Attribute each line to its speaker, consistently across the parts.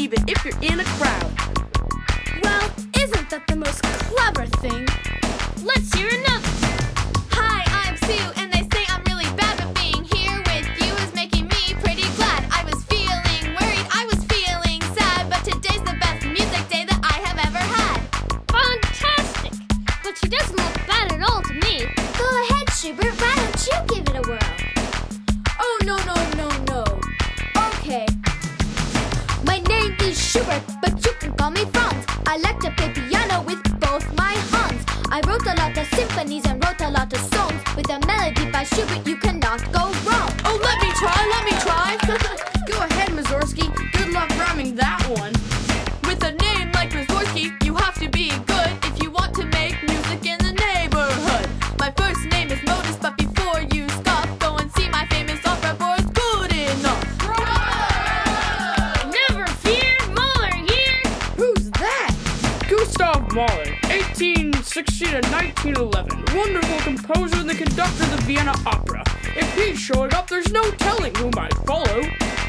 Speaker 1: even if you're in a crowd.
Speaker 2: Well, isn't that the most clever thing?
Speaker 3: Let's hear another.
Speaker 4: Hi, I'm Sue, and they say I'm really bad, but being here with you is making me pretty glad. I was feeling worried, I was feeling sad, but today's the best music day that I have ever had.
Speaker 3: Fantastic! But she doesn't look bad at all to me.
Speaker 2: Go ahead, Schubert, why don't you give it a whirl? Oh, no. Okay. My name is Schubert, but you can call me Franz. I like to play piano with both my hands. I wrote a lot of symphonies and wrote a lot of songs. With a melody by Schubert, you cannot go wrong.
Speaker 1: Oh, let me try. Go ahead, Mussorgsky. Good luck rhyming that one. With a name like Mussorgsky, you have to be good if you want to make music in the neighborhood. My first name is Modus, but before you scoff, go and see my famous opera, Boris Good Enough.
Speaker 3: Never fear, Mahler here.
Speaker 1: Who's that?
Speaker 5: Gustav Mahler, 1860 to 1911. Wonderful composer and the conductor of the Vienna Opera. If he's showing up, there's no telling who might follow.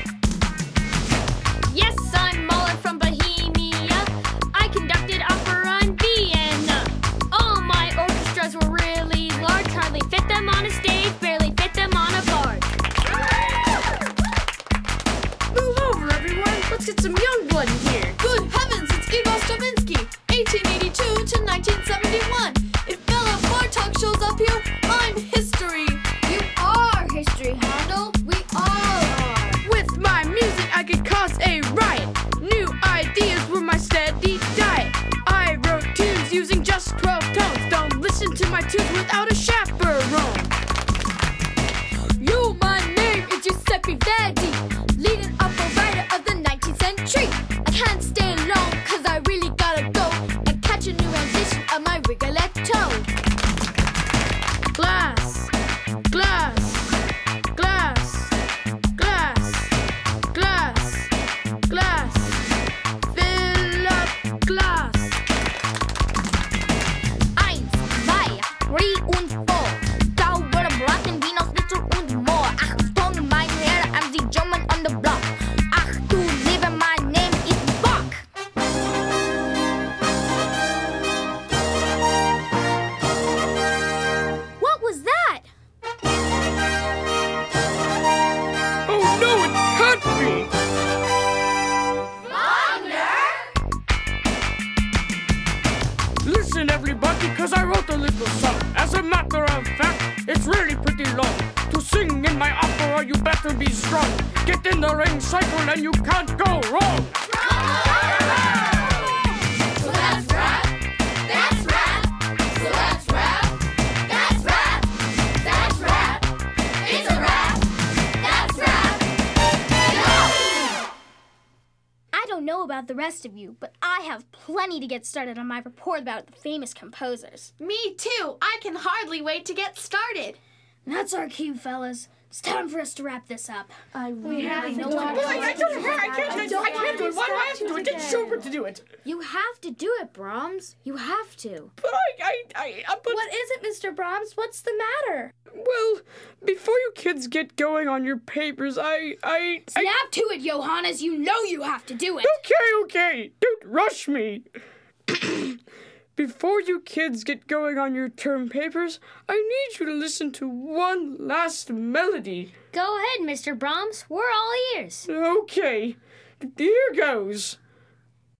Speaker 3: Yes, I'm Mahler from Bohemia. I conducted opera in Vienna. All my orchestras were really large, hardly fit them on a stage, barely fit them on a barge.
Speaker 1: Move over, everyone. Let's get some young blood in here. Good heavens, it's Igor Stravinsky, 1882 to 1971. If Bela Bartok shows up here, I'm history.
Speaker 2: You are history, Handel. We all are.
Speaker 1: With my music, I could cause a riot. New ideas were my steady diet. I wrote tunes using just 12 tones. Don't listen to my tunes without a chaperone.
Speaker 2: You, my name is Giuseppe Verdi, leading opera writer of the 19th century. I can't stay long, cause I really gotta go and catch a new rendition of my Rigoletto.
Speaker 1: Glass, glass, glass, glass, glass, glass. Fill up glass.
Speaker 2: 1, 2, 3 und 4. Sauber Braten, Vinos, Little und more. Achtung, mein Herr, I'm the German on the block. Ach du Liebe, my name is Bach. What was that?
Speaker 5: Oh no, it can't be! Listen, everybody, cause I wrote a little song. As a matter of fact, it's really pretty long. To sing in my opera, you better be strong. Get in the ring cycle and you can't go wrong.
Speaker 4: So that's rap, that's rap. So that's rap, that's rap, that's rap. It's a rap, that's rap. Go!
Speaker 2: I don't know about the rest of you, but I have plenty to get started on my report about the famous composers.
Speaker 4: Me too. I can hardly wait to get started.
Speaker 2: That's our cue, fellas. It's time for us to wrap this up.
Speaker 1: I
Speaker 2: We have
Speaker 1: really
Speaker 2: no
Speaker 1: don't
Speaker 2: one.
Speaker 5: I can't do it. I can't do it. Why do I have to do it? Get Schubert to do it.
Speaker 2: You have to do it, Brahms. You have to.
Speaker 5: But but...
Speaker 2: What is it, Mr. Brahms? What's the matter?
Speaker 5: Well, before you kids get going on your papers,
Speaker 2: Snap to it, Johannes. You know you have to do it.
Speaker 5: Okay. Don't rush me. Before you kids get going on your term papers, I need you to listen to one last melody.
Speaker 3: Go ahead, Mr. Brahms. We're all ears.
Speaker 5: Okay, here goes.